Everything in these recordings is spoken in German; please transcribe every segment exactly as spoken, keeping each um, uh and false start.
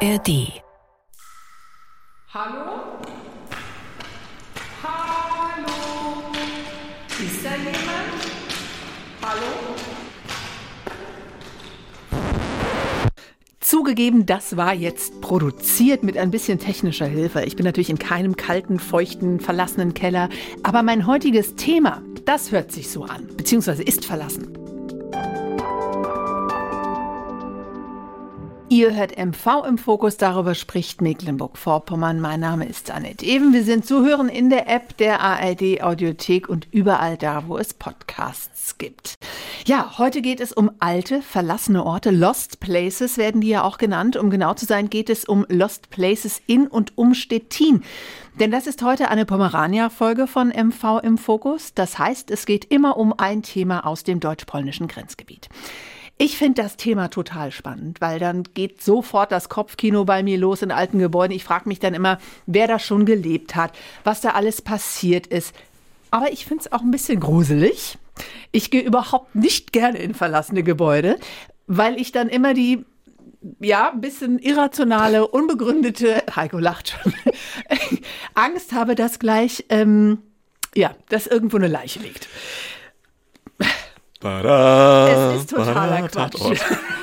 R D. Hallo? Hallo? Ist da jemand? Hallo? Zugegeben, das war jetzt produziert mit ein bisschen technischer Hilfe. Ich bin natürlich in keinem kalten, feuchten, verlassenen Keller. Aber mein heutiges Thema, das hört sich so an, beziehungsweise ist verlassen. Ihr hört M V im Fokus, darüber spricht Mecklenburg-Vorpommern. Mein Name ist Annette Ewen. Wir sind zu hören in der App der A R D Audiothek und überall da, wo es Podcasts gibt. Ja, heute geht es um alte, verlassene Orte. Lost Places werden die ja auch genannt. Um genau zu sein, geht es um Lost Places in und um Stettin. Denn das ist heute eine Pomerania-Folge von M V im Fokus. Das heißt, es geht immer um ein Thema aus dem deutsch-polnischen Grenzgebiet. Ich finde das Thema total spannend, weil dann geht sofort das Kopfkino bei mir los in alten Gebäuden. Ich frage mich dann immer, wer da schon gelebt hat, was da alles passiert ist. Aber ich finde es auch ein bisschen gruselig. Ich gehe überhaupt nicht gerne in verlassene Gebäude, weil ich dann immer die, ja, ein bisschen irrationale, unbegründete, Heiko lacht schon, Angst habe, dass gleich, ähm, ja, dass irgendwo eine Leiche liegt. Tada, es ist totaler tada, Quatsch.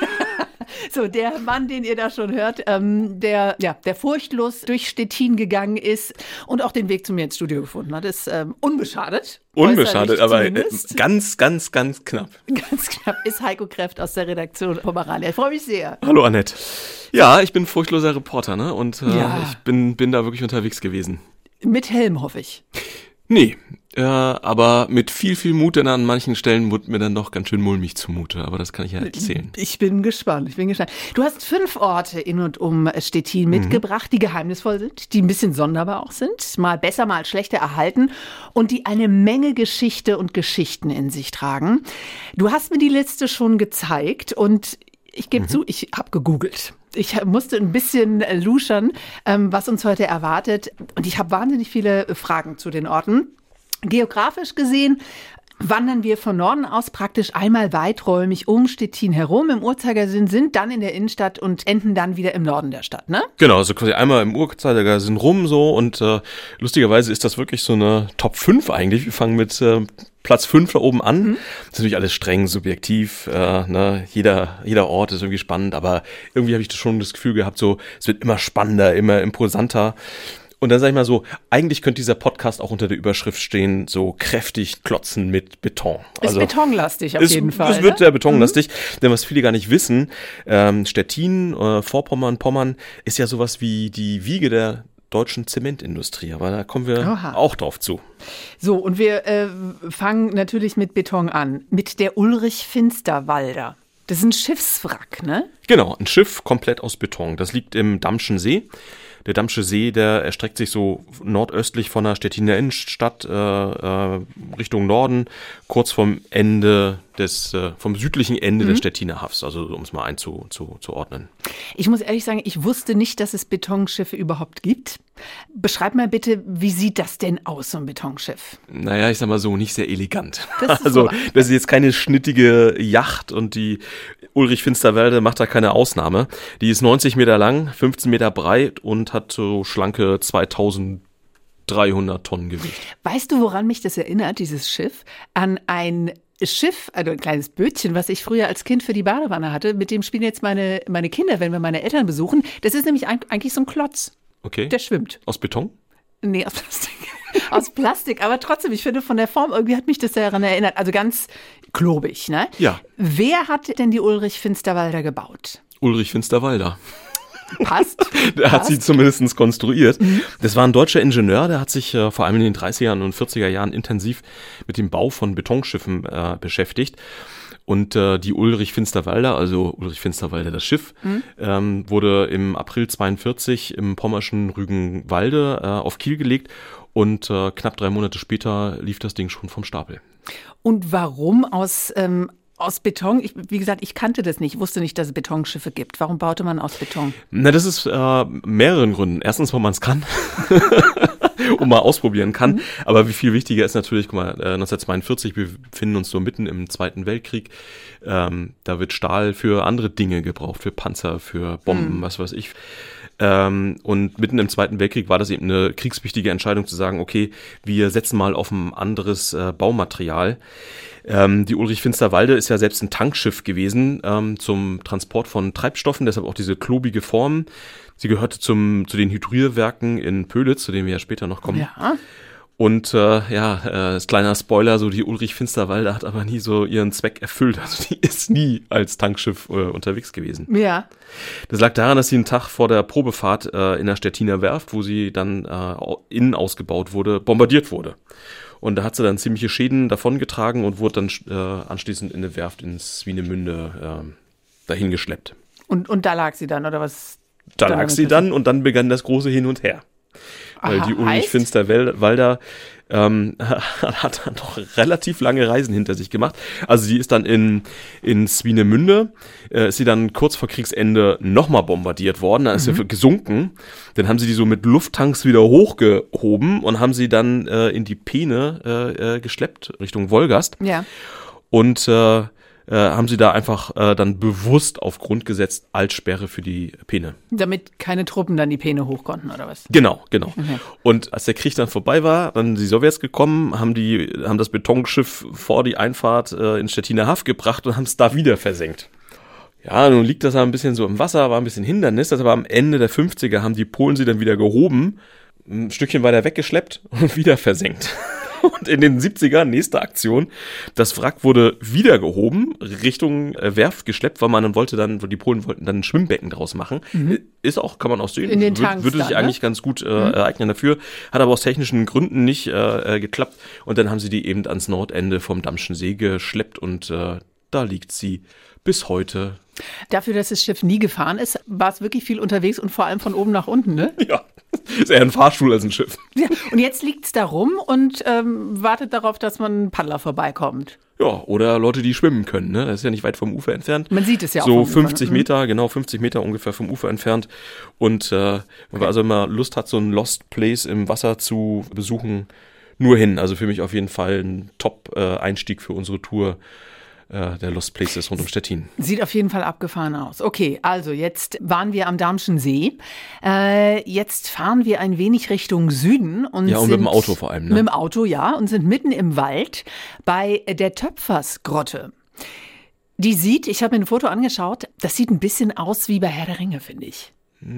So, der Mann, den ihr da schon hört, ähm, der, ja, der furchtlos durch Stettin gegangen ist und auch den Weg zu mir ins Studio gefunden hat, ist ähm, unbeschadet. Unbeschadet, aber äh, zumindest. ganz, ganz, ganz knapp. Ganz knapp ist Heiko Kräft aus der Redaktion Pomerania. Ich freue mich sehr. Hallo Annette. Ja, ich bin furchtloser Reporter, ne? Und äh, Ja. ich bin, bin da wirklich unterwegs gewesen. Mit Helm, hoffe ich. Nee, äh, aber mit viel, viel Mut, denn an manchen Stellen wurde mir dann doch ganz schön mulmig zumute. Aber das kann ich ja erzählen. Ich bin gespannt, ich bin gespannt. Du hast fünf Orte in und um Stettin mitgebracht, die geheimnisvoll sind, die ein bisschen sonderbar auch sind, mal besser, mal schlechter erhalten und die eine Menge Geschichte und Geschichten in sich tragen. Du hast mir die Liste schon gezeigt und ich gebe mhm. zu, ich habe gegoogelt. Ich musste ein bisschen luschern, was uns heute erwartet. Und ich habe wahnsinnig viele Fragen zu den Orten. Geografisch gesehen wandern wir von Norden aus praktisch einmal weiträumig um Stettin herum. Im Uhrzeigersinn sind dann in der Innenstadt und enden dann wieder im Norden der Stadt, ne? Genau, also quasi einmal im Uhrzeigersinn rum so und äh, lustigerweise ist das wirklich so eine Top fünf eigentlich. Wir fangen mit äh, Platz fünf da oben an. Mhm. Das ist natürlich alles streng subjektiv, äh, ne? Jeder, jeder Ort ist irgendwie spannend, aber irgendwie habe ich schon das Gefühl gehabt, so es wird immer spannender, immer imposanter. Und dann sag ich mal so, eigentlich könnte dieser Podcast auch unter der Überschrift stehen, so kräftig klotzen mit Beton. Also, ist betonlastig auf es, jeden Fall. Es wird ne? sehr betonlastig, mhm. denn was viele gar nicht wissen, ähm, Stettin, äh, Vorpommern, Pommern ist ja sowas wie die Wiege der deutschen Zementindustrie, aber da kommen wir Oha. auch drauf zu. So, und wir äh, fangen natürlich mit Beton an, mit der Ulrich-Finsterwalder. Das ist ein Schiffswrack, ne? Genau, ein Schiff komplett aus Beton. Das liegt im Dammschen See. Der Dammsche See, der erstreckt sich so nordöstlich von der Stettiner Innenstadt äh, äh, Richtung Norden, kurz vom Ende des, äh, vom südlichen Ende mhm. des Stettiner Hafs, also um es mal einzuordnen. Ich muss ehrlich sagen, ich wusste nicht, dass es Betonschiffe überhaupt gibt. Beschreib mal bitte, wie sieht das denn aus, so ein Betonschiff? Naja, ich sag mal so, nicht sehr elegant. Das ist also, so das ist jetzt keine schnittige Yacht und die Ulrich Finsterwalder macht da keine Ausnahme. Die ist neunzig Meter lang, fünfzehn Meter breit und hat so schlanke zweitausenddreihundert Tonnen Gewicht. Weißt du, woran mich das erinnert, dieses Schiff? An ein Schiff, also ein kleines Bötchen, was ich früher als Kind für die Badewanne hatte. Mit dem spielen jetzt meine, meine Kinder, wenn wir meine Eltern besuchen. Das ist nämlich eigentlich so ein Klotz. Okay. Der schwimmt. Aus Beton? Nee, aus Plastik. Aus Plastik, aber trotzdem, ich finde von der Form, irgendwie hat mich das daran erinnert. Also ganz klobig, ne? Ja. Wer hat denn die Ulrich Finsterwalder gebaut? Ulrich Finsterwalder. Passt. Der hat Passt. sie zumindest konstruiert. Mhm. Das war ein deutscher Ingenieur, der hat sich äh, vor allem in den dreißiger und vierziger Jahren intensiv mit dem Bau von Betonschiffen äh, beschäftigt. Und äh, die Ulrich Finsterwalder, also Ulrich Finsterwalder, das Schiff, mhm. ähm, wurde im April zweiundvierzig im pommerschen Rügenwalde äh, auf Kiel gelegt und äh, knapp drei Monate später lief das Ding schon vom Stapel. Und warum aus, ähm, aus Beton? Ich, wie gesagt, ich kannte das nicht, ich wusste nicht, dass es Betonschiffe gibt. Warum baute man aus Beton? Na, das ist äh, mehreren Gründen. Erstens, weil man es kann. und mal ausprobieren kann. Mhm. Aber wie viel wichtiger ist natürlich, guck mal, neunzehnhundertzweiundvierzig, wir befinden uns so mitten im Zweiten Weltkrieg. Ähm, da wird Stahl für andere Dinge gebraucht, für Panzer, für Bomben, mhm. was weiß ich. Ähm, und mitten im Zweiten Weltkrieg war das eben eine kriegswichtige Entscheidung zu sagen, okay, wir setzen mal auf ein anderes äh, Baumaterial. Ähm, die Ulrich Finsterwalde ist ja selbst ein Tankschiff gewesen ähm, zum Transport von Treibstoffen, deshalb auch diese klobige Form. Sie gehörte zum zu den Hydrierwerken in Pölitz, zu denen wir ja später noch kommen. Ja. Und äh, ja, äh, als kleiner Spoiler, so die Ulrich Finsterwalde hat aber nie so ihren Zweck erfüllt. Also die ist nie als Tankschiff äh, unterwegs gewesen. Ja. Das lag daran, dass sie einen Tag vor der Probefahrt äh, in der Stettiner Werft, wo sie dann äh, innen ausgebaut wurde, bombardiert wurde. Und da hat sie dann ziemliche Schäden davongetragen und wurde dann äh, anschließend in eine Werft in Swinemünde äh, dahin geschleppt. Und, und da lag sie dann, oder was? Da lag sie dann und dann begann das große Hin und Her. Weil Aha, die Ulrich heißt? Finsterwalder ähm, hat dann noch relativ lange Reisen hinter sich gemacht. Also sie ist dann in, in Swinemünde, äh, ist sie dann kurz vor Kriegsende nochmal bombardiert worden, dann ist mhm. sie gesunken. Dann haben sie die so mit Lufttanks wieder hochgehoben und haben sie dann äh, in die Peene äh, äh, geschleppt, Richtung Wolgast. Ja. Und äh, äh, haben sie da einfach äh, dann bewusst auf Grund gesetzt als Sperre für die Peene. Damit keine Truppen dann die Peene hoch konnten, oder was? Genau, genau. Okay. Und als der Krieg dann vorbei war, dann die Sowjets gekommen, haben die haben das Betonschiff vor die Einfahrt äh, in Stettiner Haff gebracht und haben es da wieder versenkt. Ja, nun liegt das da ein bisschen so im Wasser, war ein bisschen Hindernis, das aber am Ende der fünfziger haben die Polen sie dann wieder gehoben, ein Stückchen weiter weggeschleppt und wieder versenkt. Und in den siebzigern, nächste Aktion, das Wrack wurde wieder gehoben, Richtung äh, Werft geschleppt, weil man dann wollte dann, die Polen wollten dann ein Schwimmbecken draus machen. Mhm. Ist auch, kann man auch sehen. In den Tanks Würde sich dann, eigentlich ne? ganz gut äh, mhm. ereignen dafür, hat aber aus technischen Gründen nicht äh, geklappt. Und dann haben sie die eben ans Nordende vom Dammschen See geschleppt und äh, da liegt sie bis heute. Dafür, dass das Schiff nie gefahren ist, war es wirklich viel unterwegs und vor allem von oben nach unten, ne? Ja, ist eher ein Fahrstuhl als ein Schiff. Ja, und jetzt liegt es da rum und ähm, wartet darauf, dass man ein Paddler vorbeikommt. Ja, oder Leute, die schwimmen können, ne? Das ist ja nicht weit vom Ufer entfernt. Man sieht es ja auch. So vom fünfzig Ufer, ne? Meter, genau, fünfzig Meter ungefähr vom Ufer entfernt. Und äh, wenn man also immer Lust hat, so ein Lost Place im Wasser zu besuchen, nur hin. Also für mich auf jeden Fall ein Top-Einstieg für unsere Tour. Der Lost Places rund um Stettin. Sieht auf jeden Fall abgefahren aus. Okay, also jetzt waren wir am Darmschen See. Äh, jetzt fahren wir ein wenig Richtung Süden. Und ja, und sind, mit dem Auto vor allem. Ne? Mit dem Auto, ja. Und sind mitten im Wald bei der Töpfersgrotte. Die sieht, ich habe mir ein Foto angeschaut, das sieht ein bisschen aus wie bei Herr der Ringe, finde ich.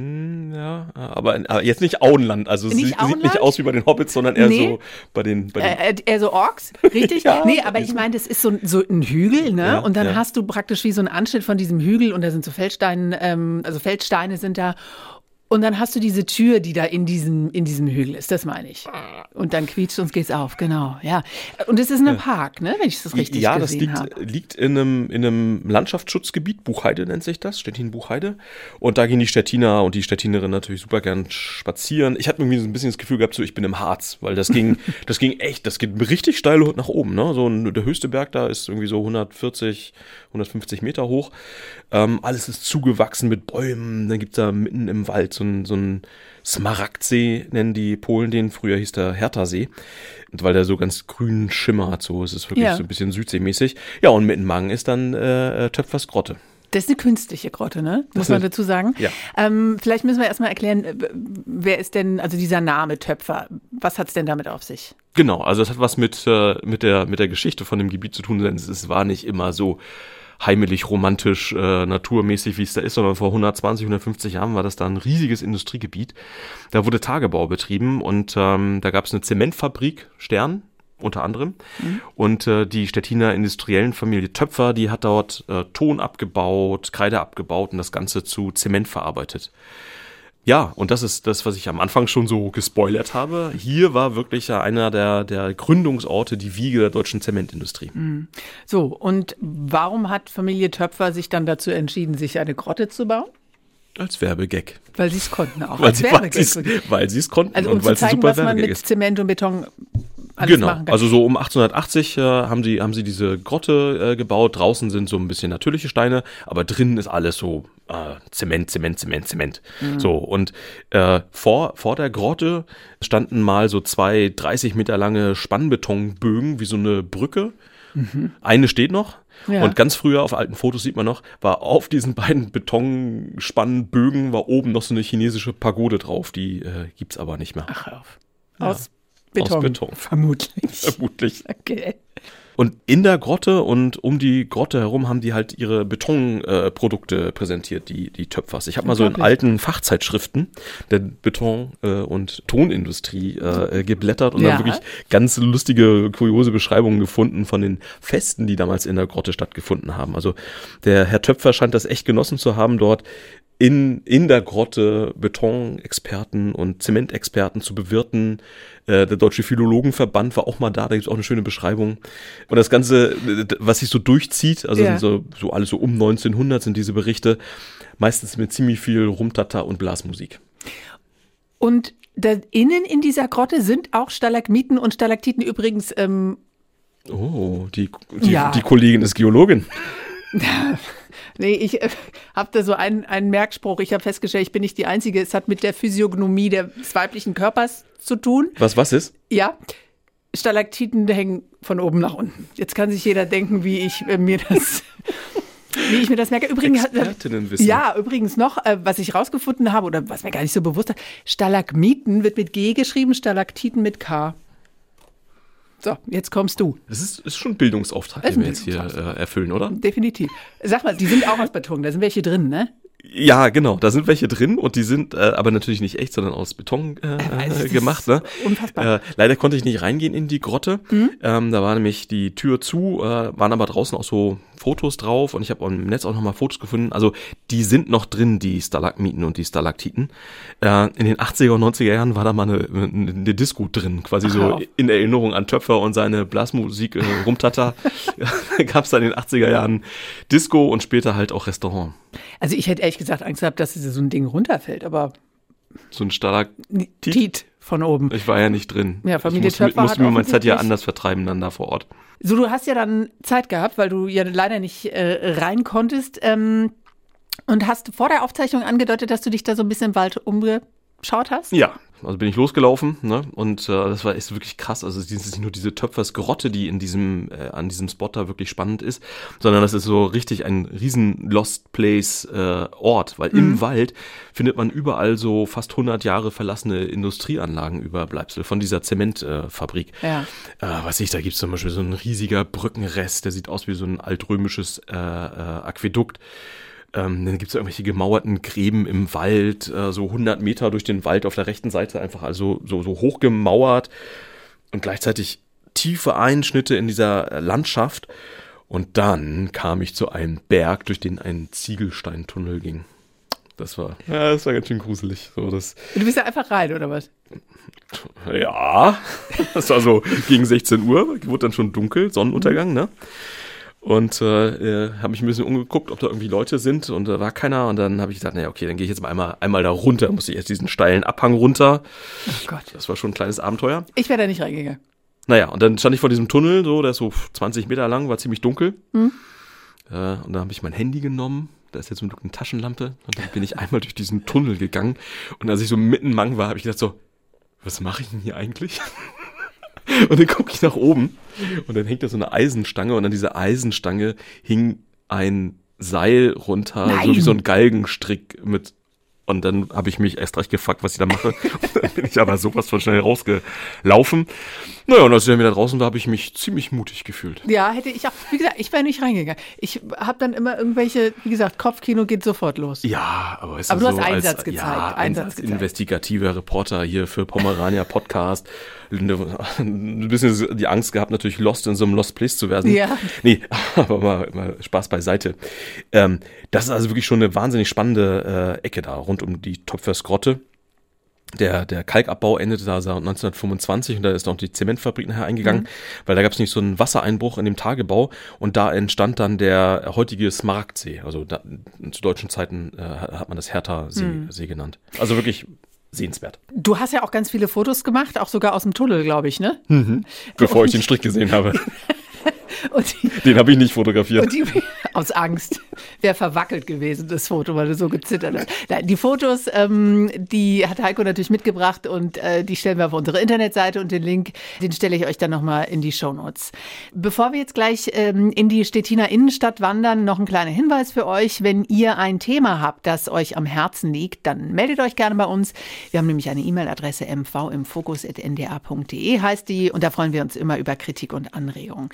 Ja, aber, aber jetzt nicht Auenland, also es sieht, sieht nicht aus wie bei den Hobbits, sondern eher nee. so bei den... Bei den äh, eher so Orks, richtig? Ja, nee, aber ich meine, das ist so, so ein Hügel, ne? Ja, und dann ja. hast du praktisch wie so einen Anschnitt von diesem Hügel und da sind so Feldsteine, ähm, also Feldsteine sind da. Und dann hast du diese Tür, die da in diesem, in diesem Hügel ist, das meine ich. Und dann quietscht und geht's auf, genau, ja. Und es ist ein Park, ne, wenn ich das richtig ja, gesehen habe. Ja, das liegt, liegt in, einem, in einem Landschaftsschutzgebiet, Buchheide nennt sich das, Stettin-Buchheide. Und da gehen die Stettiner und die Stettinerinnen natürlich super gern spazieren. Ich hatte irgendwie so ein bisschen das Gefühl gehabt, so ich bin im Harz, weil das ging, das ging echt, das geht richtig steil nach oben, ne. So ein, der höchste Berg da ist irgendwie so hundertvierzig, hundertfünfzig Meter hoch. Ähm, alles ist zugewachsen mit Bäumen. Dann gibt's da mitten im Wald so ein, so ein Smaragdsee, nennen die Polen den. Früher hieß der Herthasee. Und weil der so ganz grün Schimmer hat, so. Es ist wirklich ja. so ein bisschen südseemäßig. Ja, und Mittenmangen ist dann äh, Töpfers Grotte. Das ist eine künstliche Grotte, ne? Muss man dazu sagen. Ja. Ähm, vielleicht müssen wir erstmal erklären, wer ist denn, also dieser Name Töpfer, was hat's denn damit auf sich? Genau, also es hat was mit, äh, mit, der, mit der Geschichte von dem Gebiet zu tun, denn es war nicht immer so heimelig, romantisch, äh, naturmäßig, wie es da ist, sondern vor hundertzwanzig, hundertfünfzig Jahren war das da ein riesiges Industriegebiet. Da wurde Tagebau betrieben und ähm, da gab es eine Zementfabrik, Stern, unter anderem. Mhm. Und äh, die Stettiner industriellen Familie Töpfer, die hat dort äh, Ton abgebaut, Kreide abgebaut und das Ganze zu Zement verarbeitet. Ja, und das ist das, was ich am Anfang schon so gespoilert habe. Hier war wirklich einer der, der Gründungsorte, die Wiege der deutschen Zementindustrie. So, und warum hat Familie Töpfer sich dann dazu entschieden, sich eine Grotte zu bauen? Als Werbegag. Weil sie es konnten auch. Weil als sie Werbegag. weil weil sie es konnten also um und zu weil es ein zeigen, super was man Werbegag mit ist. Zement und Beton alles genau. machen kann. Also so um achtzehnhundertachtzig äh, haben sie haben sie diese Grotte äh, gebaut. Draußen sind so ein bisschen natürliche Steine, aber drinnen ist alles so äh, Zement, Zement, Zement, Zement. Mhm. So und äh, vor vor der Grotte standen mal so zwei dreißig Meter lange Spannbetonbögen wie so eine Brücke. Mhm. Eine steht noch. Ja. Und ganz früher, auf alten Fotos sieht man noch, war auf diesen beiden Betonspannbögen war oben noch so eine chinesische Pagode drauf. Die äh, gibt's aber nicht mehr. Ach, hör auf. Ja. Aus Beton. Aus Beton. Vermutlich. Vermutlich. Okay. Und in der Grotte und um die Grotte herum haben die halt ihre Betonprodukte äh, präsentiert, die, die Töpfers. Ich habe mal so in alten Fachzeitschriften der Beton- äh, und Tonindustrie äh, geblättert und ja. dann wirklich ganz lustige, kuriose Beschreibungen gefunden von den Festen, die damals in der Grotte stattgefunden haben. Also der Herr Töpfer scheint das echt genossen zu haben, dort in, in der Grotte Betonexperten und Zementexperten zu bewirten. Äh, der Deutsche Philologenverband war auch mal da, da gibt es auch eine schöne Beschreibung. Und das Ganze, was sich so durchzieht, also ja. sind so, so alles so um neunzehnhundert sind diese Berichte, meistens mit ziemlich viel Rumtata und Blasmusik. Und da innen in dieser Grotte sind auch Stalagmiten und Stalaktiten übrigens. Ähm, oh, die, die, ja. die Kollegin ist Geologin. Nee, ich äh, habe da so einen, einen Merkspruch. Ich habe festgestellt, ich bin nicht die Einzige. Es hat mit der Physiognomie des weiblichen Körpers zu tun. Was, was ist? Ja, Stalaktiten hängen von oben nach unten. Jetzt kann sich jeder denken, wie ich äh, mir das... Wie ich mir das merke. Übrigens, Expertinnenwissen. Ja, übrigens noch, äh, was ich rausgefunden habe oder was mir gar nicht so bewusst war, Stalagmiten wird mit G geschrieben, Stalaktiten mit K. So, jetzt kommst du. Das ist, ist schon ein Bildungsauftrag, den wir jetzt hier äh, erfüllen, oder? Definitiv. Sag mal, die sind auch aus Beton, da sind welche drin, ne? Ja, genau, da sind welche drin und die sind äh, aber natürlich nicht echt, sondern aus Beton äh, also gemacht. Ne? Unfassbar. Äh, leider konnte ich nicht reingehen in die Grotte. Mhm. Ähm, da war nämlich die Tür zu, äh, waren aber draußen auch so Fotos drauf und ich habe im Netz auch nochmal Fotos gefunden. Also die sind noch drin, die Stalagmiten und die Stalaktiten. Äh, in den achtziger und neunziger Jahren war da mal eine, eine Disco drin, quasi so in Erinnerung an Töpfer und seine Blasmusik, äh, Rumtata. Gab es da in den achtziger Jahren Disco und später halt auch Restaurant. Also ich hätte ehrlich gesagt Angst gehabt, dass so ein Ding runterfällt, aber so ein Stalaktit Tit von oben. Ich war ja nicht drin. Ja, Familie ich musste, Töpfer musste hat mir meine Zeit ja offensichtlich- anders vertreiben dann da vor Ort. So, du hast ja dann Zeit gehabt, weil du ja leider nicht äh, rein konntest ähm, und hast vor der Aufzeichnung angedeutet, dass du dich da so ein bisschen im Wald umgeschaut hast. Ja, also bin ich losgelaufen, ne? Und äh, das war echt wirklich krass. Also es ist nicht nur diese Töpfersgrotte, die in diesem äh, an diesem Spot da wirklich spannend ist, sondern das ist so richtig ein riesen Lost Place äh, Ort, weil mhm. im Wald findet man überall so fast hundert Jahre verlassene Industrieanlagen Überbleibsel von dieser Zementfabrik. Äh, Ja. Äh, was ich, da gibt's zum Beispiel so ein riesiger Brückenrest, der sieht aus wie so ein altrömisches äh, äh, Aquädukt. Ähm, dann gibt es irgendwelche gemauerten Gräben im Wald, äh, so hundert Meter durch den Wald auf der rechten Seite, einfach also so, so hoch gemauert und gleichzeitig tiefe Einschnitte in dieser Landschaft. Und dann kam ich zu einem Berg, durch den ein Ziegelsteintunnel ging. Das war, ja, das war ganz schön gruselig. So, das, Du bist ja einfach rein, oder was? ja, das war so gegen sechzehn Uhr, wurde dann schon dunkel, Sonnenuntergang, ne? Und äh, habe mich ein bisschen umgeguckt, ob da irgendwie Leute sind und da war keiner. Und dann habe ich gesagt, naja, okay, dann gehe ich jetzt mal einmal, einmal da runter. Musste ich erst diesen steilen Abhang runter. Oh Gott. Das war schon ein kleines Abenteuer. Ich wäre da nicht reingegangen. Naja, und dann stand ich vor diesem Tunnel, so, der ist so zwanzig Meter lang, war ziemlich dunkel. Hm. Äh, und dann habe ich mein Handy genommen. Da ist jetzt zum Glück eine Taschenlampe. Und dann bin ich einmal durch diesen Tunnel gegangen. Und als ich so mitten Mang war, habe ich gedacht so, was mache ich denn hier eigentlich? Und dann gucke ich nach oben und dann hängt da so eine Eisenstange und an dieser Eisenstange hing ein Seil runter, Nein. so wie so ein Galgenstrick mit. Und dann habe ich mich erst recht gefragt, was ich da mache. Und dann bin ich aber sowas von schnell rausgelaufen. Naja, und als ich dann wieder draußen war, habe ich mich ziemlich mutig gefühlt. Ja, hätte ich auch. Wie gesagt, ich wäre nicht reingegangen. Ich habe dann immer irgendwelche, wie gesagt, Kopfkino geht sofort los. Ja, aber es Aber ist du so hast Einsatz als, gezeigt, Ja, Einsatz Einsatz gezeigt. investigativer Reporter hier für Pomerania Podcast. Ein bisschen die Angst gehabt, natürlich Lost in so einem Lost Place zu werden. Ja. Nee, aber mal, mal Spaß beiseite. Ähm, das ist also wirklich schon eine wahnsinnig spannende äh, Ecke da, rund um die Töpfersgrotte. Der, der Kalkabbau endete da neunzehnhundertfünfundzwanzig und da ist noch die Zementfabrik nachher eingegangen, mhm. weil da gab es nicht so einen Wassereinbruch in dem Tagebau und da entstand dann der heutige Smaragdsee. Also da, zu deutschen Zeiten äh, hat man das Hertha-See mhm. See genannt. Also wirklich sehenswert. Du hast ja auch ganz viele Fotos gemacht, auch sogar aus dem Tunnel, glaube ich, ne? Mhm. Bevor und ich den Strich gesehen habe. Und die, den habe ich nicht fotografiert. Und die, aus Angst. Wäre verwackelt gewesen, das Foto, weil du so gezittert hast. Nein, die Fotos, ähm, die hat Heiko natürlich mitgebracht und äh, die stellen wir auf unsere Internetseite und den Link, den stelle ich euch dann nochmal in die Shownotes. Bevor wir jetzt gleich ähm, in die Stettiner Innenstadt wandern, noch ein kleiner Hinweis für euch. Wenn ihr ein Thema habt, das euch am Herzen liegt, dann meldet euch gerne bei uns. Wir haben nämlich eine E-Mail-Adresse m v im fokus at n d a punkt d e heißt die und da freuen wir uns immer über Kritik und Anregungen.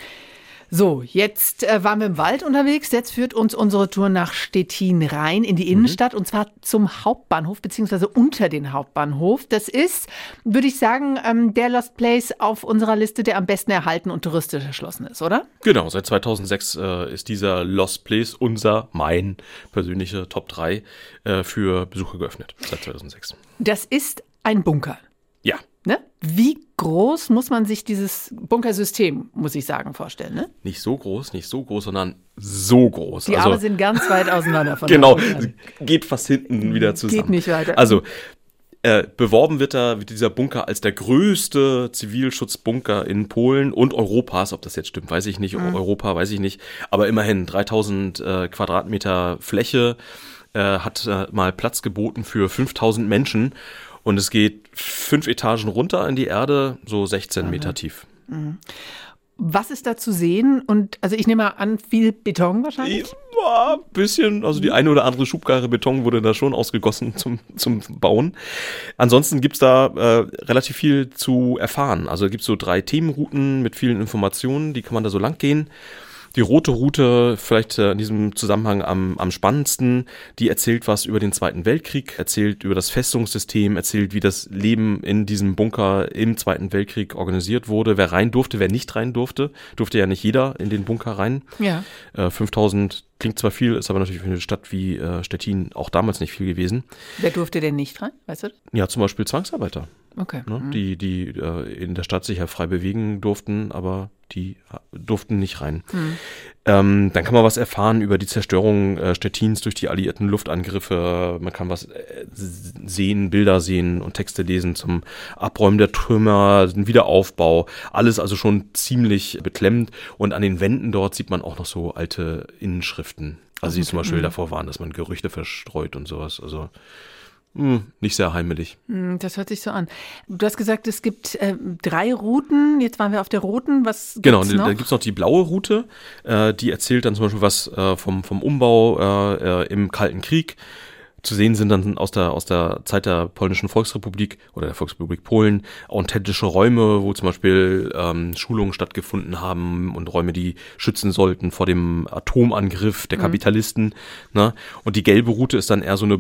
So, jetzt äh, waren wir im Wald unterwegs. Jetzt führt uns unsere Tour nach Stettin rein in die Innenstadt mhm. und zwar zum Hauptbahnhof beziehungsweise unter den Hauptbahnhof. Das ist, würde ich sagen, ähm, der Lost Place auf unserer Liste, der am besten erhalten und touristisch erschlossen ist, oder? Genau, seit zweitausendsechs äh, ist dieser Lost Place unser, mein persönliche Top drei äh, für Besucher geöffnet, seit zweitausendsechs. Das ist ein Bunker. Ja. Ne? Wie groß muss man sich dieses Bunkersystem, muss ich sagen, vorstellen? Ne? Nicht so groß, nicht so groß, sondern so groß. Die Arme also, sind ganz weit auseinander von Genau, geht fast hinten wieder zusammen. Geht nicht weiter. Also äh, beworben wird, da, wird dieser Bunker als der größte Zivilschutzbunker in Polen und Europas. Ob das jetzt stimmt, weiß ich nicht. Mhm. Europa, weiß ich nicht. Aber immerhin dreitausend äh, Quadratmeter Fläche, äh, hat äh, mal Platz geboten für fünftausend Menschen. Und es geht fünf Etagen runter in die Erde, so sechzehn mhm. Meter tief. Mhm. Was ist da zu sehen? Und also ich nehme mal an, viel Beton wahrscheinlich? Ja, ein bisschen. Also die eine oder andere Schubkarre Beton wurde da schon ausgegossen zum, zum Bauen. Ansonsten gibt's da äh, relativ viel zu erfahren. Also es gibt so drei Themenrouten mit vielen Informationen, die kann man da so lang gehen. Die rote Route, vielleicht in diesem Zusammenhang am, am spannendsten, die erzählt was über den Zweiten Weltkrieg, erzählt über das Festungssystem, erzählt, wie das Leben in diesem Bunker im Zweiten Weltkrieg organisiert wurde, wer rein durfte, wer nicht rein durfte. Durfte ja nicht jeder in den Bunker rein. Ja. Äh, fünftausend klingt zwar viel, ist aber natürlich für eine Stadt wie äh, Stettin auch damals nicht viel gewesen. Wer durfte denn nicht rein, weißt du das? Ja, zum Beispiel Zwangsarbeiter. Okay. Ne, mhm. Die, die äh, in der Stadt sich ja frei bewegen durften, aber die durften nicht rein. Mhm. Ähm, dann kann man was erfahren über die Zerstörung äh, Stettins durch die alliierten Luftangriffe. Man kann was äh, sehen, Bilder sehen und Texte lesen zum Abräumen der Trümmer, den Wiederaufbau. Alles also schon ziemlich beklemmend. Und an den Wänden dort sieht man auch noch so alte Inschriften. Also die okay. zum Beispiel mhm. davor waren, dass man Gerüchte verstreut und sowas. Also Hm, nicht sehr heimelig. Das hört sich so an. Du hast gesagt, es gibt äh, drei Routen. Jetzt waren wir auf der roten. Was gibt's genau, noch? Da gibt es noch die blaue Route. Äh, die erzählt dann zum Beispiel was äh, vom, vom Umbau äh, im Kalten Krieg. Zu sehen sind dann aus der, aus der Zeit der Polnischen Volksrepublik oder der Volksrepublik Polen authentische Räume, wo zum Beispiel ähm, Schulungen stattgefunden haben und Räume, die schützen sollten vor dem Atomangriff der Kapitalisten. Mhm. Ne? Und die gelbe Route ist dann eher so eine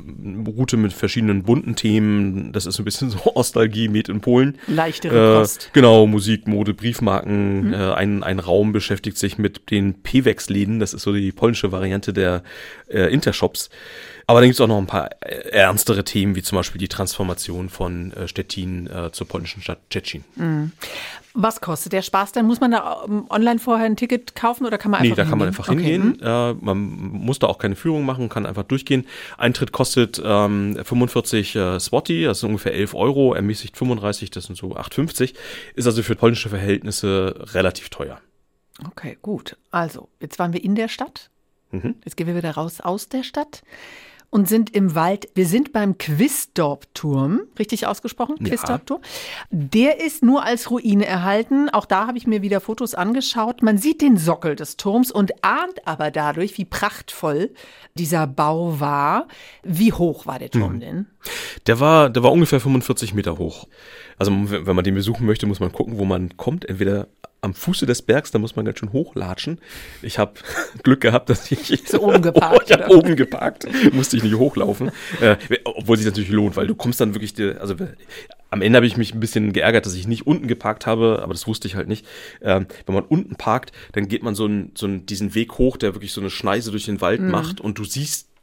Route mit verschiedenen bunten Themen. Das ist so ein bisschen so Nostalgie made in Polen. Leichtere äh, Kost. Genau, Musik, Mode, Briefmarken. Mhm. Äh, ein, ein Raum beschäftigt sich mit den Pewex-Läden. Das ist so die polnische Variante der äh, Intershops. Aber dann gibt es auch noch ein paar ernstere Themen, wie zum Beispiel die Transformation von äh, Stettin äh, zur polnischen Stadt Szczecin. Mhm. Was kostet der Spaß dann? Muss man da online vorher ein Ticket kaufen oder kann man einfach hingehen? Nee, da hingehen? kann man einfach okay. hingehen. Äh, man muss da auch keine Führung machen, kann einfach durchgehen. Eintritt kostet ähm, fünfundvierzig äh, Zloty, das sind ungefähr elf Euro, ermäßigt fünfunddreißig, das sind so acht fünfzig. Ist also für polnische Verhältnisse relativ teuer. Okay, gut. Also, jetzt waren wir in der Stadt. Mhm. Jetzt gehen wir wieder raus aus der Stadt. Und sind im Wald. Wir sind beim Quistorp-Turm, richtig ausgesprochen? Ja. Quistorp-Turm. Der ist nur als Ruine erhalten. Auch da habe ich mir wieder Fotos angeschaut. Man sieht den Sockel des Turms und ahnt aber dadurch, wie prachtvoll dieser Bau war. Wie hoch war der Turm mhm. denn? Der war, der war ungefähr fünfundvierzig Meter hoch. Also wenn man den besuchen möchte, muss man gucken, wo man kommt. Entweder am Fuße des Bergs, da muss man ganz schön hochlatschen. Ich habe Glück gehabt, dass ich so oben geparkt. Oh, ich habe oben geparkt, musste ich nicht hochlaufen. Äh, obwohl sich natürlich lohnt, weil du kommst dann wirklich, also am Ende habe ich mich ein bisschen geärgert, dass ich nicht unten geparkt habe, aber das wusste ich halt nicht. Ähm, wenn man unten parkt, dann geht man so, ein, so ein, diesen Weg hoch, der wirklich so eine Schneise durch den Wald mhm. macht und du siehst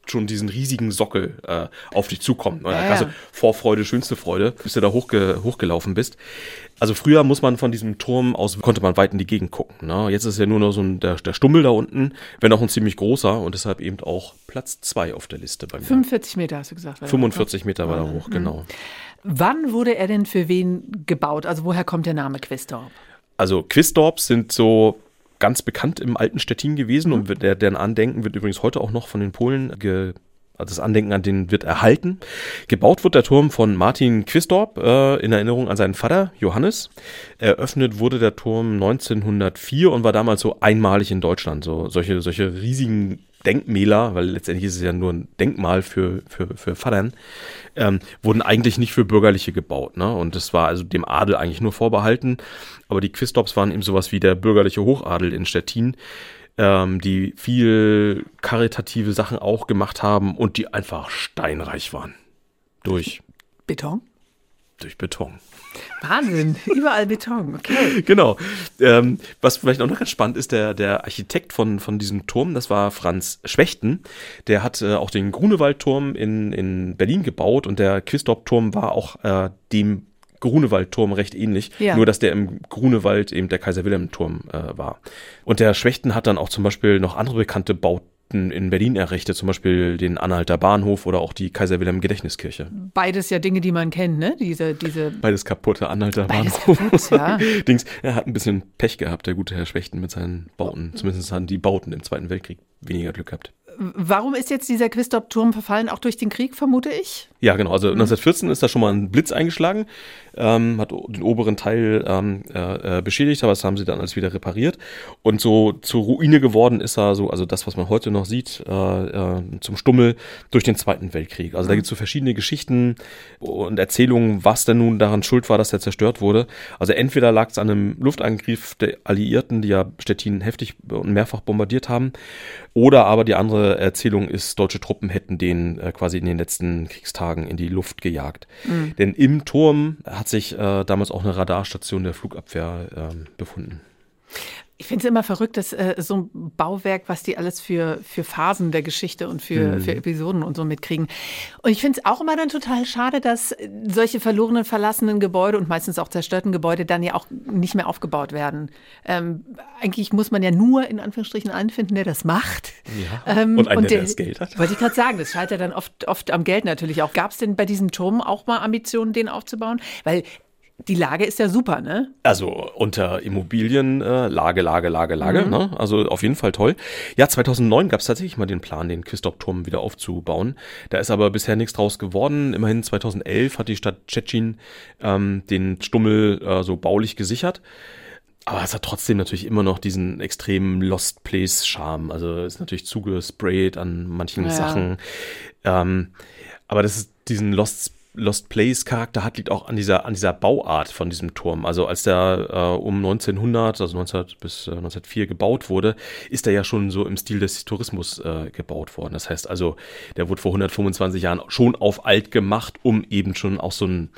schon diesen riesigen Sockel äh, auf dich zukommen. Ja, ja, ja. Vorfreude, schönste Freude, bis du da hochge- hochgelaufen bist. Also früher muss man von diesem Turm aus, konnte man weit in die Gegend gucken. Ne? Jetzt ist es ja nur noch so ein, der, der Stummel da unten, wenn auch ein ziemlich großer und deshalb eben auch Platz zwei auf der Liste bei mir. fünfundvierzig Meter hast du gesagt. fünfundvierzig Meter war da hoch, genau. Wann wurde er denn für wen gebaut? Also woher kommt der Name Quistorp? Also Quistorps sind so ganz bekannt im alten Stettin gewesen und der, deren Andenken wird übrigens heute auch noch von den Polen ge Also das Andenken an den wird erhalten. Gebaut wird der Turm von Martin Quistorp äh, in Erinnerung an seinen Vater Johannes. Eröffnet wurde der Turm neunzehnhundertvier und war damals so einmalig in Deutschland. So solche solche riesigen Denkmäler, weil letztendlich ist es ja nur ein Denkmal für für für Vatern, ähm, wurden eigentlich nicht für Bürgerliche gebaut, ne? Und das war also dem Adel eigentlich nur vorbehalten. Aber die Quistorps waren eben sowas wie der bürgerliche Hochadel in Stettin, ähm, die viel karitative Sachen auch gemacht haben und die einfach steinreich waren. Durch Beton? Durch Beton. Wahnsinn, überall Beton, okay. Genau. Ähm, was vielleicht auch noch ganz spannend ist, der, der Architekt von, von diesem Turm, das war Franz Schwechten. Der hat äh, auch den Grunewaldturm in, in Berlin gebaut und der Quistorp-Turm war auch äh, dem Grunewaldturm recht ähnlich, ja. Nur dass der im Grunewald eben der Kaiser-Wilhelm-Turm äh, war. Und der Schwechten hat dann auch zum Beispiel noch andere bekannte Bauten in Berlin errichtet, zum Beispiel den Anhalter Bahnhof oder auch die Kaiser-Wilhelm-Gedächtniskirche. Beides ja Dinge, die man kennt, ne? Diese, diese Beides kaputte Anhalter Beides Bahnhof. kaputt, ja. Dings, er hat ein bisschen Pech gehabt, der gute Herr Schwechten mit seinen Bauten. Zumindest haben die Bauten im Zweiten Weltkrieg weniger Glück gehabt. Warum ist jetzt dieser Quistorp-Turm verfallen? Auch durch den Krieg, vermute ich? Ja, genau. Also neunzehnhundertvierzehn ist da schon mal ein Blitz eingeschlagen, ähm, hat den oberen Teil ähm, äh, beschädigt, aber das haben sie dann alles wieder repariert. Und so zur Ruine geworden ist er so, also das, was man heute noch sieht, äh, äh, zum Stummel durch den Zweiten Weltkrieg. Also da gibt es so verschiedene Geschichten und Erzählungen, was denn nun daran schuld war, dass der zerstört wurde. Also entweder lag es an einem Luftangriff der Alliierten, die ja Stettin heftig und mehrfach bombardiert haben, oder aber die andere Erzählung ist, deutsche Truppen hätten den äh, quasi in den letzten Kriegstagen in die Luft gejagt. Mhm. Denn im Turm hat sich äh, damals auch eine Radarstation der Flugabwehr äh, befunden. Ich finde es immer verrückt, dass äh, so ein Bauwerk, was die alles für, für Phasen der Geschichte und für, mhm. für Episoden und so mitkriegen. Und ich finde es auch immer dann total schade, dass solche verlorenen, verlassenen Gebäude und meistens auch zerstörten Gebäude dann ja auch nicht mehr aufgebaut werden. Ähm, eigentlich muss man ja nur in Anführungsstrichen einen finden, der das macht. Ja. Ähm, und einen, und der, der das Geld hat. Wollte ich gerade sagen, das scheitert dann oft, oft am Geld natürlich auch. Gab es denn bei diesem Turm auch mal Ambitionen, den aufzubauen? Weil die Lage ist ja super, ne? Also unter Immobilien, äh, Lage, Lage, Lage, Lage, mhm. ne? Also auf jeden Fall toll. Ja, zweitausendneun gab es tatsächlich mal den Plan, den Quistorp-Turm wieder aufzubauen. Da ist aber bisher nichts draus geworden. Immerhin zweitausendelf hat die Stadt Szczecin ähm, den Stummel äh, so baulich gesichert. Aber es hat trotzdem natürlich immer noch diesen extremen Lost Place-Charme. Also ist natürlich zugesprayt an manchen ja. Sachen. Ähm, aber das ist diesen Lost Lost Place-Charakter hat, liegt auch an dieser, an dieser Bauart von diesem Turm. Also als der äh, um neunzehnhundert, also neunzehnhundert bis äh, neunzehnhundertvier gebaut wurde, ist er ja schon so im Stil des Tourismus äh, gebaut worden. Das heißt also, der wurde vor hundertfünfundzwanzig Jahren schon auf alt gemacht, um eben schon auch so einen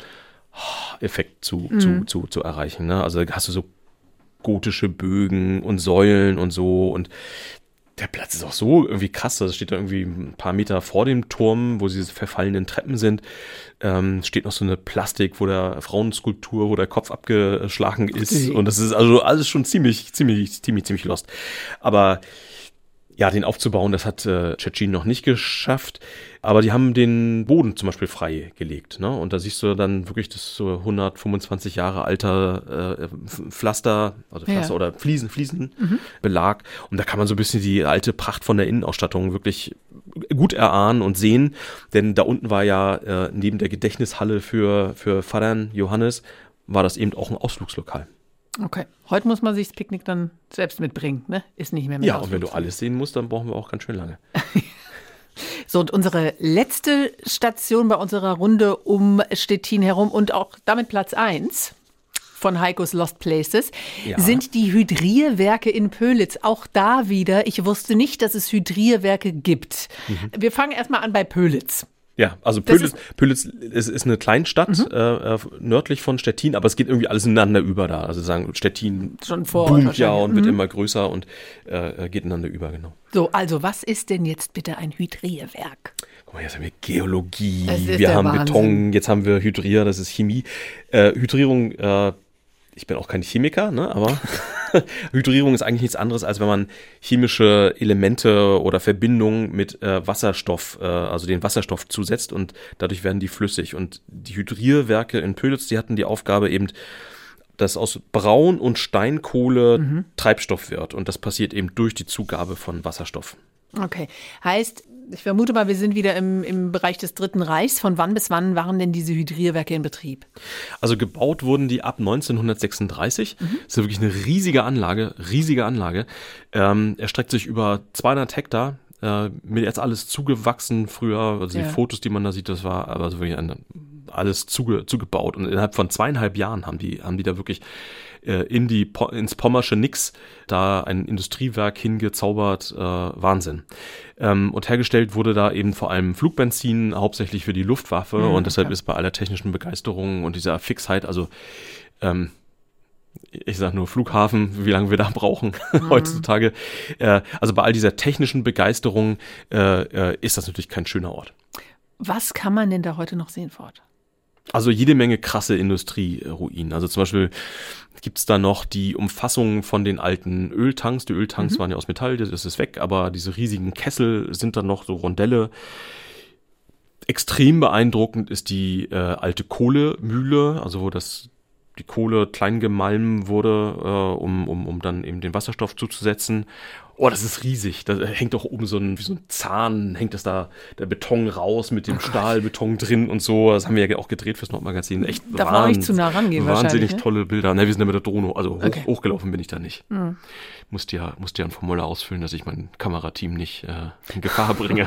Effekt zu, mhm. zu, zu, zu erreichen. Ne? Also hast du so gotische Bögen und Säulen und so und der Platz ist auch so irgendwie krass. Das steht da irgendwie ein paar Meter vor dem Turm, wo diese verfallenen Treppen sind. Ähm, steht noch so eine Plastik, wo der Frauenskulptur, wo der Kopf abgeschlagen ist. Okay. Und das ist also alles schon ziemlich, ziemlich, ziemlich, ziemlich lost. Aber ja, den aufzubauen, das hat äh, Szczecin noch nicht geschafft. Aber die haben den Boden zum Beispiel freigelegt. Ne? Und da siehst du dann wirklich das so hundertfünfundzwanzig Jahre alter äh, Pflaster, also Pflaster ja. oder Fliesen, Fliesenbelag. Mhm. Und da kann man so ein bisschen die alte Pracht von der Innenausstattung wirklich gut erahnen und sehen. Denn da unten war ja äh, neben der Gedächtnishalle für, für Vatern Johannes, war das eben auch ein Ausflugslokal. Okay. Heute muss man sich das Picknick dann selbst mitbringen, ne? Ist nicht mehr mit Ja, und wenn du alles sehen musst, dann brauchen wir auch ganz schön lange. So, und unsere letzte Station bei unserer Runde um Stettin herum und auch damit Platz eins von Heikos Lost Places ja. sind die Hydrierwerke in Pölitz. Auch da wieder, ich wusste nicht, dass es Hydrierwerke gibt. Mhm. Wir fangen erstmal an bei Pölitz. Ja, also Pöhlitz, Pöhlitz ist, ist eine Kleinstadt mhm. äh, nördlich von Stettin, aber es geht irgendwie alles ineinander über da. Also sagen Stettin schon vor boomt ja und mhm. wird immer größer und äh, geht ineinander über, genau. So, also was ist denn jetzt bitte ein Hydrierwerk? Guck mal, jetzt haben wir Geologie, wir haben Wahnsinn. Beton, jetzt haben wir Hydrier, das ist Chemie. Äh, Hydrierung, äh, ich bin auch kein Chemiker, ne, aber Hydrierung ist eigentlich nichts anderes, als wenn man chemische Elemente oder Verbindungen mit äh, Wasserstoff, äh, also den Wasserstoff zusetzt und dadurch werden die flüssig. Und die Hydrierwerke in Pöhlitz, die hatten die Aufgabe eben, dass aus Braun- und Steinkohle mhm. Treibstoff wird. Und das passiert eben durch die Zugabe von Wasserstoff. Okay, heißt, ich vermute mal, wir sind wieder im, im Bereich des Dritten Reichs. Von wann bis wann waren denn diese Hydrierwerke in Betrieb? Also gebaut wurden die ab neunzehnhundertsechsunddreißig. Mhm. Das ist wirklich eine riesige Anlage, riesige Anlage. Ähm, erstreckt sich über zweihundert Hektar. Äh, mir jetzt alles zugewachsen früher. Also ja. Die Fotos, die man da sieht, das war aber so wirklich eine, alles zuge, zugebaut. Und innerhalb von zweieinhalb Jahren haben die, haben die da wirklich äh, in die, ins Pommersche Nix da ein Industriewerk hingezaubert. Äh, Wahnsinn. Ähm, und hergestellt wurde da eben vor allem Flugbenzin, hauptsächlich für die Luftwaffe. Mhm, und deshalb okay. ist bei aller technischen Begeisterung und dieser Fixheit, also ähm, ich sag nur Flughafen, wie lange wir da brauchen mhm. heutzutage. Äh, also bei all dieser technischen Begeisterung äh, äh, ist das natürlich kein schöner Ort. Was kann man denn da heute noch sehen vor Ort? Also jede Menge krasse Industrieruinen. Also zum Beispiel gibt's da noch die Umfassung von den alten Öltanks. Die Öltanks mhm. waren ja aus Metall, das ist weg, aber diese riesigen Kessel sind dann noch so Rondelle. Extrem beeindruckend ist die äh, alte Kohlemühle, also wo das die Kohle klein gemalmen wurde, äh, um, um, um dann eben den Wasserstoff zuzusetzen. Oh, das ist riesig. Da hängt doch oben so ein, wie so ein Zahn, hängt das da, der Beton raus mit dem oh Stahlbeton drin und so. Das haben wir ja auch gedreht fürs Nordmagazin. Echt da war ich zu nah rangehen wahnsinnig ne? tolle Bilder. Ne, wir sind ja mit der Drohne, also hoch, okay. hochgelaufen bin ich da nicht. Mhm. Musste ja, musste ja ein Formular ausfüllen, dass ich mein Kamerateam nicht äh, in Gefahr bringe.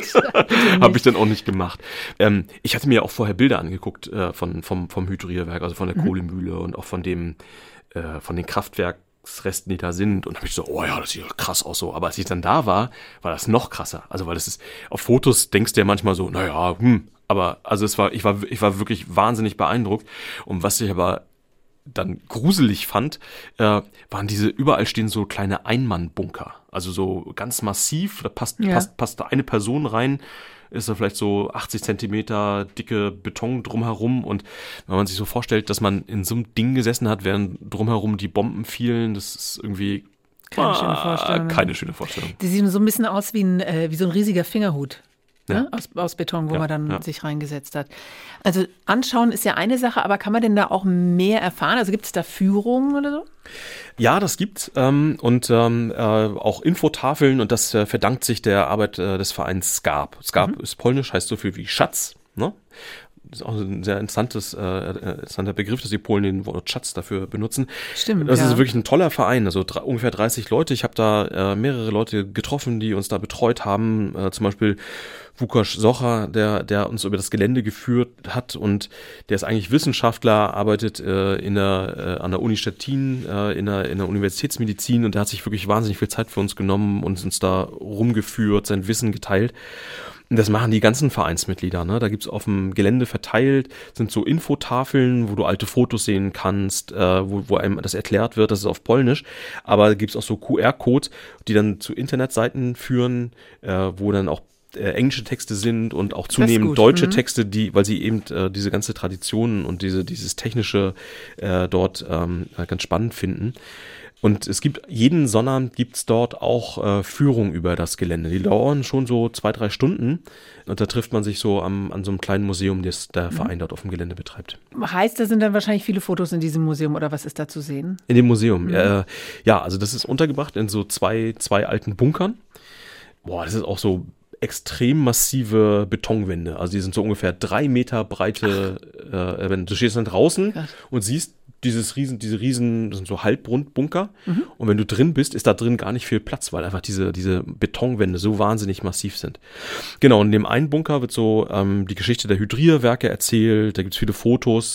Habe ich dann auch nicht gemacht. Ähm, ich hatte mir auch vorher Bilder angeguckt äh, von, vom, vom Hydrierwerk, also von der mhm. Kohlemühle und auch von dem, äh, von den Kraftwerksresten, die da sind. Und habe ich so, oh ja, das sieht krass aus so. Aber als ich dann da war, war das noch krasser. Also weil das ist, auf Fotos denkst du ja manchmal so, naja, hm. Aber also es war, ich war, ich war wirklich wahnsinnig beeindruckt. Und was ich aber dann gruselig fand, äh, waren diese, überall stehen so kleine Einmannbunker. Also so ganz massiv, da passt, ja. passt, passt da eine Person rein, ist da vielleicht so achtzig Zentimeter dicke Beton drumherum. Und wenn man sich so vorstellt, dass man in so einem Ding gesessen hat, während drumherum die Bomben fielen, das ist irgendwie keine, ah, schöne, Vorstellung. keine schöne Vorstellung. Die sehen so ein bisschen aus wie, ein, äh, wie so ein riesiger Fingerhut. Ja. Ne? Aus, aus Beton, wo ja, man dann ja. sich reingesetzt hat. Also anschauen ist ja eine Sache, aber kann man denn da auch mehr erfahren? Also gibt es da Führungen oder so? Ja, das gibt's ähm, und ähm, äh, auch Infotafeln und das äh, verdankt sich der Arbeit äh, des Vereins SCARP. SCARP mhm. ist polnisch, heißt so viel wie Schatz, ne? Das ist auch ein sehr interessantes, äh, interessanter Begriff, dass die Polen den Wort Schatz dafür benutzen. Stimmt, Das ja. ist wirklich ein toller Verein, also dr- ungefähr dreißig Leute. Ich habe da äh, mehrere Leute getroffen, die uns da betreut haben. Äh, zum Beispiel Łukasz Socha, der der uns über das Gelände geführt hat und der ist eigentlich Wissenschaftler, arbeitet äh, in der, äh, an der Uni Stettin äh, in, der, in der Universitätsmedizin und der hat sich wirklich wahnsinnig viel Zeit für uns genommen und uns da rumgeführt, sein Wissen geteilt. Und das machen die ganzen Vereinsmitglieder, ne? Da gibt's auf dem Gelände verteilt, sind so Infotafeln, wo du alte Fotos sehen kannst, äh, wo, wo einem das erklärt wird, das ist auf Polnisch, aber da gibt's auch so Q R-Codes, die dann zu Internetseiten führen, äh, wo dann auch äh, englische Texte sind und auch zunehmend deutsche mhm. Texte, die, weil sie eben äh, diese ganze Tradition und diese dieses technische äh, dort ähm, ganz spannend finden. Und es gibt, jeden Sonnabend gibt's dort auch äh, Führung über das Gelände. Die dauern schon so zwei, drei Stunden. Und da trifft man sich so am, an so einem kleinen Museum, das der Verein dort auf dem Gelände betreibt. Heißt, da sind dann wahrscheinlich viele Fotos in diesem Museum oder was ist da zu sehen? In dem Museum, mhm. äh, ja, also das ist untergebracht in so zwei, zwei alten Bunkern. Boah, das ist auch so extrem massive Betonwände. Also die sind so ungefähr drei Meter breite, äh, wenn du stehst dann draußen Krass. Und siehst, Dieses riesen, diese riesen, das sind so Halbrundbunker. Mhm. Und wenn du drin bist, ist da drin gar nicht viel Platz, weil einfach diese, diese Betonwände so wahnsinnig massiv sind. Genau, und in dem einen Bunker wird so ähm, die Geschichte der Hydrierwerke erzählt, da gibt's viele Fotos.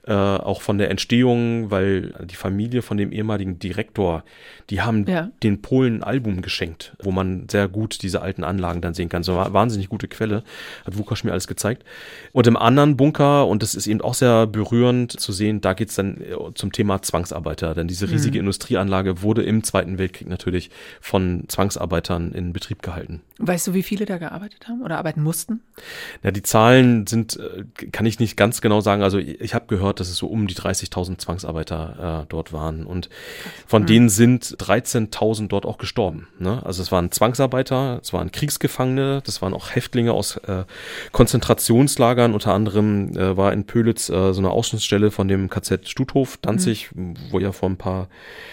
äh, auch von der Entstehung, weil die Familie von dem ehemaligen Direktor, die haben ja. den Polen ein Album geschenkt, wo man sehr gut diese alten Anlagen dann sehen kann. So eine wahnsinnig gute Quelle, hat Vukasch mir alles gezeigt. Und im anderen Bunker, und das ist eben auch sehr berührend zu sehen, da geht es dann zum Thema Zwangsarbeiter, denn diese riesige mhm. Industrieanlage wurde im Zweiten Weltkrieg natürlich von Zwangsarbeitern in Betrieb gehalten. Weißt du, wie viele da gearbeitet haben oder arbeiten mussten? Ja, die Zahlen sind, kann ich nicht ganz genau sagen. Also ich habe gehört, dass es so um die dreißigtausend Zwangsarbeiter äh, dort waren und von mhm. denen sind dreizehntausend dort auch gestorben. Ne? Also es waren Zwangsarbeiter, es waren Kriegsgefangene, das waren auch Häftlinge aus äh, Konzentrationslagern. Unter anderem äh, war in Pölitz äh, so eine Außenstelle von dem K Z Stutthof, Danzig, mhm. wo ja vor ein paar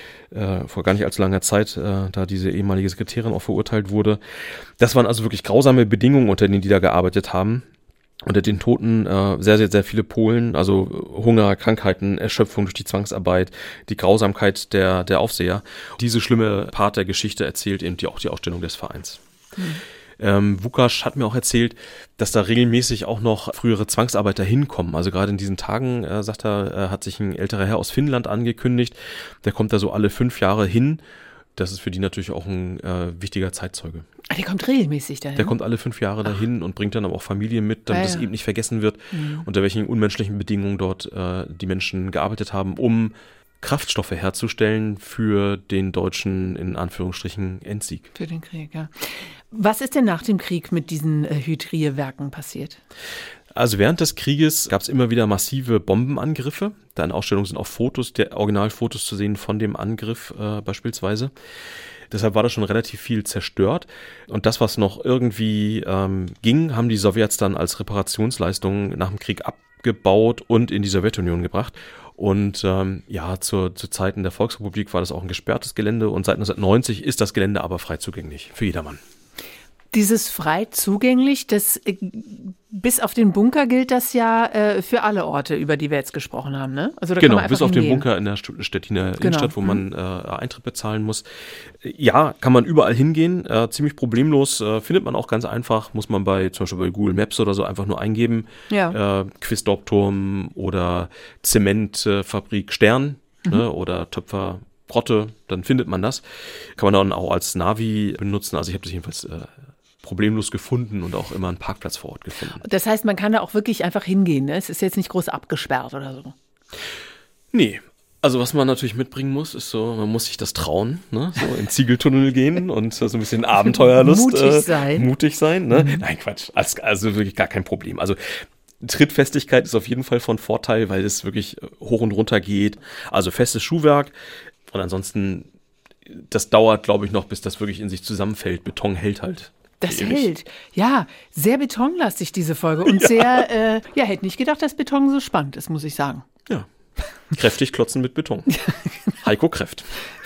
Äh, vor gar nicht allzu langer Zeit, äh, da diese ehemalige Sekretärin auch verurteilt wurde. Das waren also wirklich grausame Bedingungen, unter denen die da gearbeitet haben. Unter den Toten äh, sehr, sehr, sehr viele Polen, also Hunger, Krankheiten, Erschöpfung durch die Zwangsarbeit, die Grausamkeit der, der Aufseher. Diese schlimme Part der Geschichte erzählt eben die, auch die Ausstellung des Vereins. Mhm. Ähm, Vukasch hat mir auch erzählt, dass da regelmäßig auch noch frühere Zwangsarbeiter hinkommen. Also gerade in diesen Tagen, äh, sagt er, äh, hat sich ein älterer Herr aus Finnland angekündigt. Der kommt da so alle fünf Jahre hin. Das ist für die natürlich auch ein äh, wichtiger Zeitzeuge. Ah, der kommt regelmäßig dahin? Der kommt alle fünf Jahre dahin und bringt dann aber auch Familie mit, damit es ja, ja. eben nicht vergessen wird, mhm. unter welchen unmenschlichen Bedingungen dort äh, die Menschen gearbeitet haben, um Kraftstoffe herzustellen für den deutschen, in Anführungsstrichen, Endsieg. Für den Krieg, ja. Was ist denn nach dem Krieg mit diesen äh, Hydrierwerken passiert? Also während des Krieges gab es immer wieder massive Bombenangriffe. Da in Ausstellungen sind auch Fotos, der Originalfotos zu sehen von dem Angriff äh, beispielsweise. Deshalb war da schon relativ viel zerstört. Und das, was noch irgendwie ähm, ging, haben die Sowjets dann als Reparationsleistung nach dem Krieg abgebaut und in die Sowjetunion gebracht. Und ähm, ja, zur, zu Zeiten der Volksrepublik war das auch ein gesperrtes Gelände und seit neunzehnhundertneunzig ist das Gelände aber frei zugänglich für jedermann. Dieses frei zugänglich, das äh, bis auf den Bunker gilt das ja äh, für alle Orte, über die wir jetzt gesprochen haben, ne? Also da genau, kann man bis auf hingehen. Den Bunker in der Stettiner genau. Innenstadt, wo man äh, Eintritt bezahlen muss. Ja, kann man überall hingehen, äh, ziemlich problemlos, äh, findet man auch ganz einfach, muss man bei zum Beispiel bei Google Maps oder so einfach nur eingeben, ja. äh, Quistorpturm oder Zementfabrik Stern mhm. ne, oder Töpfer Brotte, dann findet man das. Kann man dann auch als Navi benutzen, also ich habe das jedenfalls äh, problemlos gefunden und auch immer einen Parkplatz vor Ort gefunden. Das heißt, man kann da auch wirklich einfach hingehen, ne? Es ist jetzt nicht groß abgesperrt oder so. Nee, also was man natürlich mitbringen muss, ist so, man muss sich das trauen, ne? So in Ziegeltunnel gehen und so ein bisschen Abenteuerlust. Mutig äh, sein. Mutig sein, ne? Mhm. Nein, Quatsch, also, also wirklich gar kein Problem. Also Trittfestigkeit ist auf jeden Fall von Vorteil, weil es wirklich hoch und runter geht. Also festes Schuhwerk und ansonsten, das dauert, glaube ich, noch, bis das wirklich in sich zusammenfällt. Beton hält halt. Das ewig. hält. Ja, sehr betonlastig, diese Folge. Und ja. sehr, äh, ja, hätte nicht gedacht, dass Beton so spannend ist, muss ich sagen. Ja. Kräftig klotzen mit Beton. Heiko Kräft.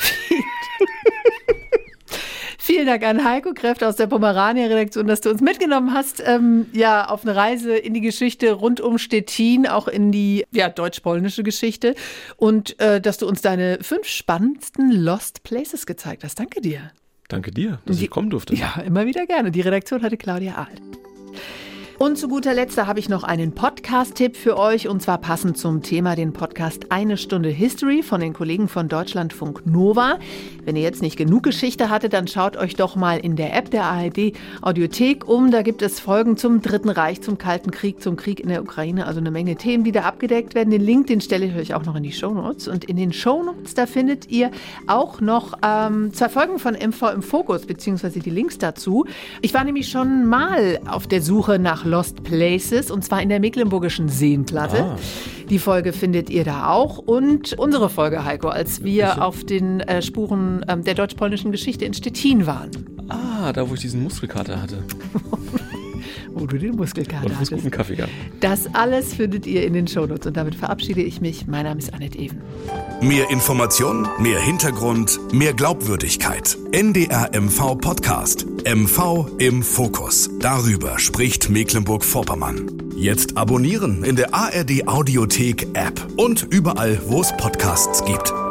Vielen Dank an Heiko Kräft aus der Pomerania-Redaktion, dass du uns mitgenommen hast, ähm, ja, auf eine Reise in die Geschichte rund um Stettin, auch in die, ja, deutsch-polnische Geschichte und äh, dass du uns deine fünf spannendsten Lost Places gezeigt hast. Danke dir. Danke dir, dass die, ich kommen durfte. Ja, immer wieder gerne. Die Redaktion hatte Claudia Ahl. Und zu guter Letzt, da habe ich noch einen Podcast-Tipp für euch und zwar passend zum Thema den Podcast Eine Stunde History von den Kollegen von Deutschlandfunk Nova. Wenn ihr jetzt nicht genug Geschichte hattet, dann schaut euch doch mal in der App der A R D Audiothek um. Da gibt es Folgen zum Dritten Reich, zum Kalten Krieg, zum Krieg in der Ukraine, also eine Menge Themen, die da abgedeckt werden. Den Link, den stelle ich euch auch noch in die Shownotes. Und in den Shownotes, da findet ihr auch noch ähm, zwei Folgen von M V im Fokus, beziehungsweise die Links dazu. Ich war nämlich schon mal auf der Suche nach Lost Places und zwar in der Mecklenburgischen Seenplatte. Ah. Die Folge findet ihr da auch und unsere Folge, Heiko, als wir Welche? auf den äh, Spuren ähm, der deutsch-polnischen Geschichte in Stettin waren. Ah, da wo ich diesen Muskelkater hatte. Wo du den Muskelkater und hattest. Guten Kaffee gehabt. Das alles findet ihr in den Shownotes und damit verabschiede ich mich. Mein Name ist Annette Even. Mehr Information, mehr Hintergrund, mehr Glaubwürdigkeit. N D R M V Podcast. M V im Fokus. Darüber spricht Mecklenburg-Vorpommern. Jetzt abonnieren in der A R D Audiothek App und überall, wo es Podcasts gibt.